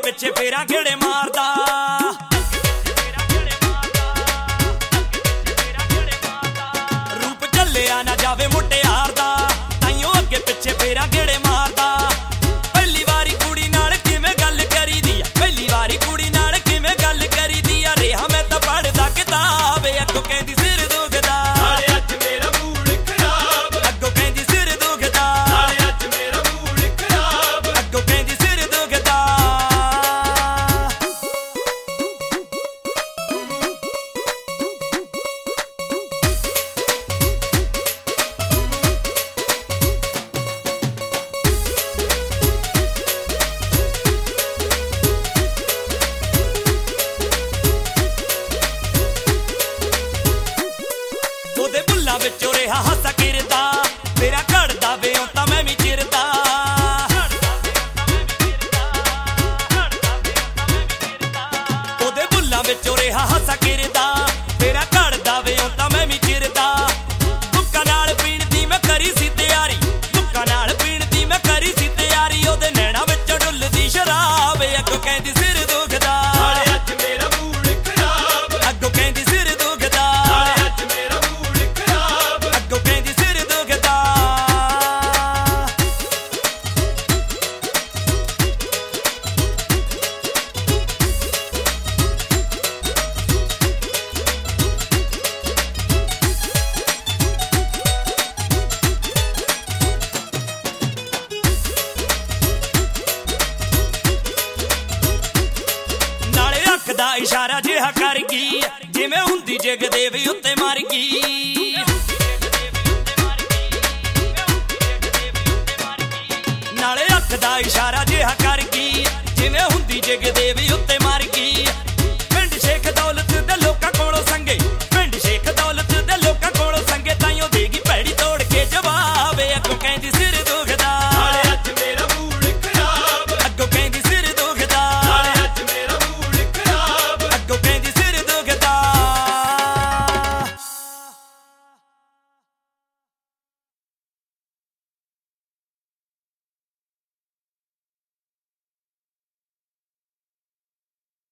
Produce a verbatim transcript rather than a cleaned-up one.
ਪਿੱਛੇ ਫੇਰਾ ਗੇੜੇ ਮਾਰਦਾ ਰੂਪ ਚੱਲਿਆ ਨਾ ਜਾਵੇ ਮੁਟਿਆਰ ਦਾ ਤਾਈਓ ਅੱਗੇ ਪਿੱਛੇ ਫੇਰਾ ਗੇੜੇ ਮਾਰਦਾ ਪਹਿਲੀ ਵਾਰੀ ਕੁੜੀ ਨਾਲ ਕਿਵੇਂ ਗੱਲ ਕਰੀਦੀ ਆ ਪਹਿਲੀ ਵਾਰੀ ਕੁੜੀ ਨਾਲ ਕਿਵੇਂ ਗੱਲ ਕਰੀਦੀ ਆ ਰਿਹਾ ਮੈਂ ਤਾਂ ਪੜ੍ਹਦਾ ਕਿਤਾਬ ਅੱਗੋਂ ਕਹਿੰਦੀ ਸਿਰ ਦੁਖਦਾ ਨਾਲੇ ਅੱਜ ਮੇਰਾ ਮੂਡ ਖਰਾਬ ਅੱਗੋਂ ਕਹਿੰਦੀ ਸਿਰ ਦੁਖਦਾ ਨਾਲੇ ਅੱਜ ਮੇਰਾ ਮੂਡ ਖਰਾਬ ਅੱਗੋਂ ਕਹਿੰਦੀ ਸਿਰ ਦੁਖਦਾ ਉਹਦੇ ਬੁੱਲਾਂ ਵਿੱਚੋਂ ਰਿਹਾ ਹਾਸਾ ਕਿਰਦਾ ਮੇਰਾ ਘੜਦਾ ਵੇ ਉਹ ਤਾਂ ਮੈਂ ਵੀ ਚਿਰਦਾ ਉਹਦੇ ਬੁੱਲਾਂ ਵਿੱਚੋਂ ਰਿਹਾ ਹਾਸਾ ਕਿਰਦਾ ਮੇਰਾ ਘੜਦਾ ਵੇ ਉਹ ਤਾਂ ਮੈਂ ਵੀ ਚਿਰਦਾ ਦੁੱਕਾਂ ਨਾਲ ਪੀਣ ਦੀ ਮੈਂ ਕਰੀ ਸੀ ਤਿਆਰੀ ਦੁੱਕਾਂ ਨਾਲ ਪੀਣ ਦੀ ਮੈਂ ਕਰੀ ਸੀ ਤਿਆਰੀ ਉਹਦੇ ਨੈਣਾ ਵਿੱਚੋਂ ਡੁੱਲਦੀ ਸ਼ਰਾਬ ਅੱਗੋਂ ਕਹਿੰਦੀ ਸਿਰ ਦੁਖਦਾ ਨਾਲੇ ਅੱਜ ਮੇਰਾ ਮੂਡ ਖਰਾਬ ਅੱਗੋਂ ਕਹਿੰਦੀ ਸਿਰ ਦੁਖਦਾ ਨਾਲੇ ਅੱਜ ਮੇਰਾ ਮੂਡ ਖਰਾਬ ਅੱਗੋਂ ਕਹਿੰਦੀ ਸਿਰ ਦੁਖਦਾ ਨਾਲੇ ਅੱਖ ਦਾ ਇਸ਼ਾਰਾ ਜਿਹਾ ਕਰ ਗਈ ਜਿਵੇਂ ਹੁੰਦੀ ਜਗਦੇਵ ਉੱਤੇ ਮਰ ਗਈ ਨਾਲੇ ਅੱਖ ਦਾ ਇਸ਼ਾਰਾ ਜਿਹਾ ਕਰ ਗਈ ਜਿਵੇਂ ਹੁੰਦੀ ਜਗਦੇਵ ਉੱਤੇ